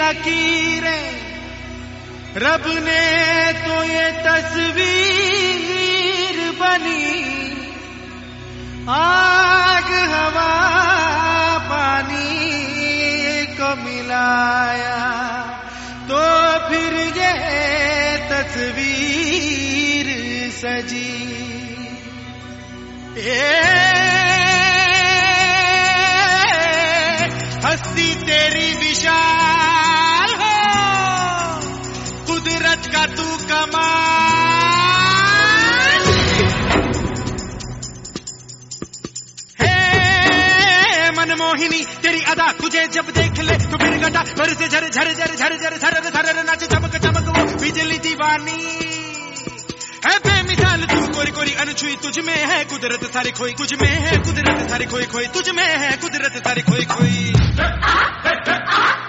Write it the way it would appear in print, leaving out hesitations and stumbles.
लकीरें, रब ने तो ये तस्वीर बनी, आग हवा पानी को मिलाया तो फिर ये तस्वीर सजी। हस्ती तेरी विशाल हो, कुदरत का तू कमाल है। मनमोहिनी तेरी अदा, तुझे जब देख ले तो फिर घटा भर से झर झर झर झर झर झर झर नाच चमक चमक वो बिजली दीवानी है। बेमिसाल तू कोरी कोरी अनछुई, तुझ में है कुदरत सारी खोई, तुझ में है कुदरत सारी खोई खोई, तुझ में है कुदरत सारी खोई खोई।